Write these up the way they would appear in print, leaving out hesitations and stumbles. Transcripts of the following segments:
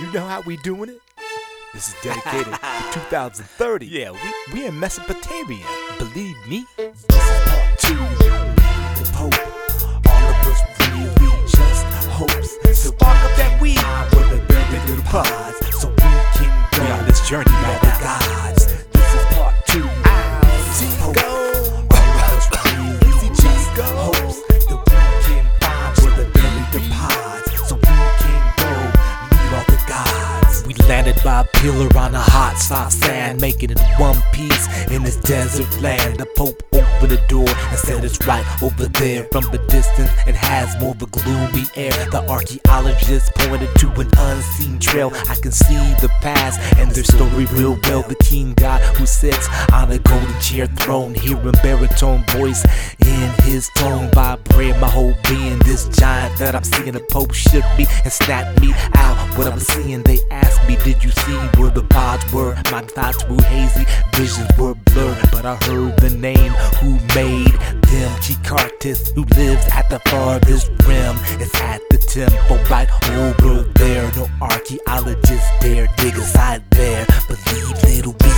You know how we doing it? This is dedicated to 2030. Yeah, we in Mesopotamia. Believe me. This is part 2. The Pope. All of us really just hopes. So Spark up that weed. with a very little pause, so we can go. We on this journey Be right all the now. gods. This is part 2. Easy Pope. go. All of us really just hopes that we can find where the very little pause, so we can go meet all the gods. We landed by a pillar on a hot soft sand, making it one piece in this desert land. The Pope opened the door and said it's right over there. From the distance, it has more of a gloomy air. The archaeologist pointed to an unseen trail. I can see the past and their story real well. The king god who sits on a golden chair throne, hearing baritone voice in his tone vibrate my whole being. This giant that I'm seeing, the Pope shook me and snapped me out. What I'm seeing, they asked me, did you see where the pods were? My thoughts were hazy, visions were blurred, but I heard the name who made them. Chikartis, who lives at the farthest rim. It's at the temple right over there. No archaeologists dare dig aside there. Believe little me.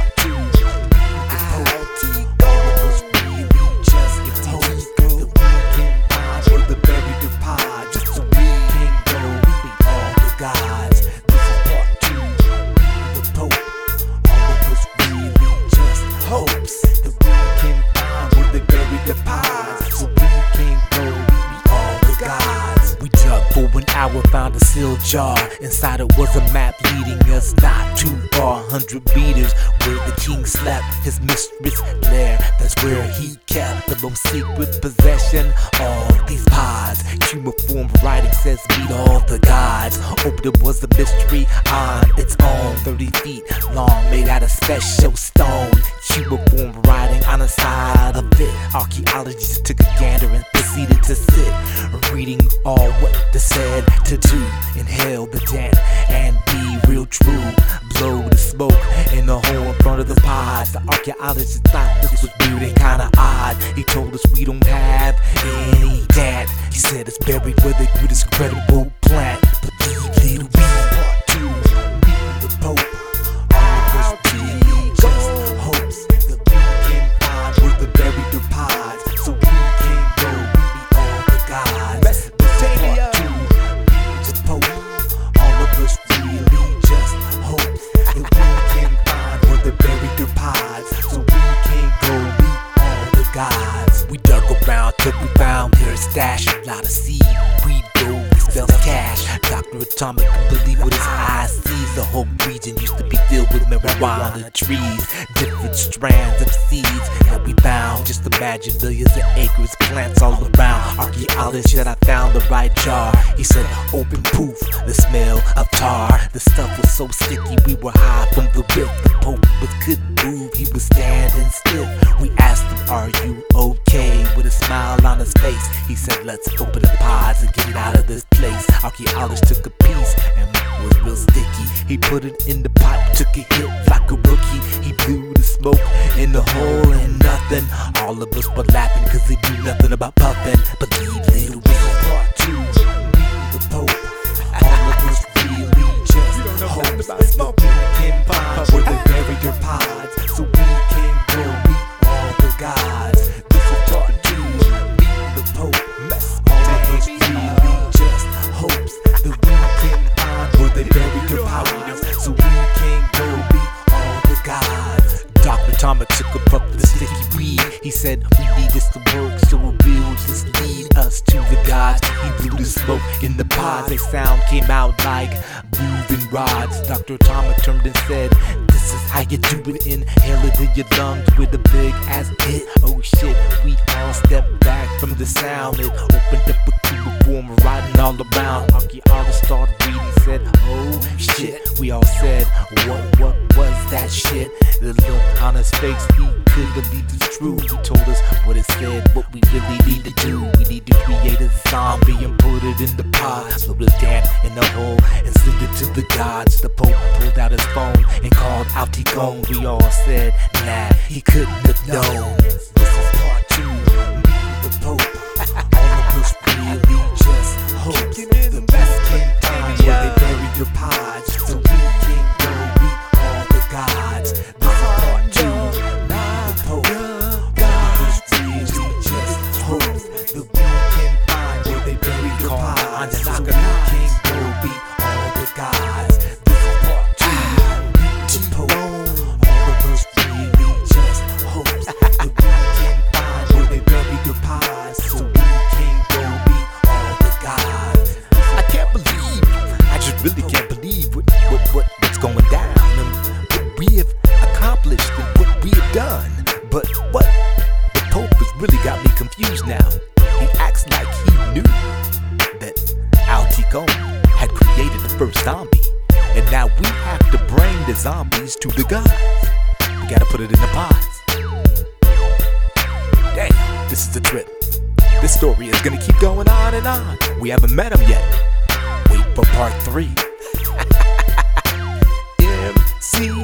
Hopes that we can find where they buried the pods, so we can go meet all the gods. We dug for an hour, found a sealed jar. Inside it was a map leading us not too far, 100 meters where the king slept, his mistress lair. That's where he kept the most secret possession. All these pods, cuneiform writing says meet all the gods. Opened it was a mystery on its own, 30 feet long, made out of special stone. Cuneiform writing on the side of it. Archaeologists took a gander and proceeded to sit, reading all what they said to do. Inhale the damp and be real true. Blow the smoke in the hole in front of the pods. The archaeologist thought this was weird and kinda odd. He told us we don't have any damp. He said it's buried where they grew this incredible plant. Believe little me. Part 2, meet the Pope. All of us really just hopes that we can find where they buried the pods, so we can go meet all the gods. Mesopotamia. Part 2, meet the Pope. All of us really just hope that we can find where they buried the pods, so we can go meet all the gods. We dug around till we found their stash. A lot of seaweed, gold, spells cash. Dr. Atomic couldn't believe what his eyes sees. The whole region used to be filled with marijuana trees, different strands of seeds that we found. Just imagine millions of acres, plants all around. Archaeologist said I found the right jar. He said open poof, the smell of tar. The stuff was so sticky we were high from the whiff. The Pope couldn't move, he was standing still. We asked him, are you okay? With a smile on his face, he said let's open the pods and get it out of this place. Archaeologist took a piece and it was real sticky. He put it in the pipe, took a hit like a rookie. He blew the smoke in the hole and nothing. All of us were laughing cause they knew nothing about puffin'. Believe little me. Part 2, meet the Pope. All of us really just hopes that we can find where they buried their pods, so we can go meet all the gods. This is part 2, meet the Pope. All of us really just hopes that we can find where they buried their pods, so we can go meet all the gods. Dr. Atomic took a puff of the sticky weed. He said we need this to work, so we'll just lead us to the gods. He blew the smoke in the pods, a sound came out like moving rods. Dr. Atomic turned and said, this is how you do it. Inhale it in your lungs with a big ass hit. Oh shit, we all stepped back from the sound. It opened up a cuneiform writing all around. Archaeologists started reading, said oh shit. We all said what was that shit? The look on his face, he couldn't believe it's true. He told us what it said, what we really need to do. We need to create a zombie and put it in the pot. Blow the damp in the hole and send it to the gods. The Pope pulled out his phone and called out Tigone. We all said, nah, he couldn't have known. This is part 2, meet the Pope. All of us really just hope that we can find where they buried their pods, acts like he knew that Al Tico had created the first zombie. And now we have to bring the zombies to the gods. We gotta put it in the pots. Damn, this is a trip. This story is gonna keep going on and on. We haven't met him yet. Wait for part 3. MC